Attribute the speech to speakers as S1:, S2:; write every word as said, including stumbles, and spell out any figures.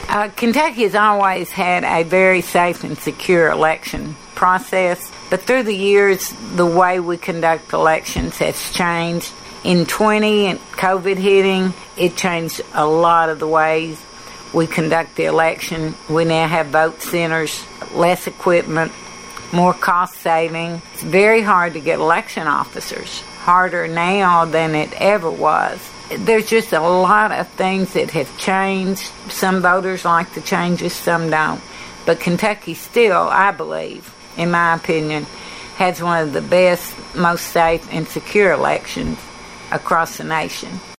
S1: Uh, Kentucky has always had a very safe and secure election process, but through the years, the way we conduct elections has changed. In twenty, and COVID hitting, it changed a lot of the ways we conduct the election. We now have vote centers, less equipment, more cost saving. It's very hard to get election officers, harder now than it ever was. There's just a lot of things that have changed. Some voters like the changes, some don't. But Kentucky still, I believe, in my opinion, has one of the best, most safe and secure elections across the nation.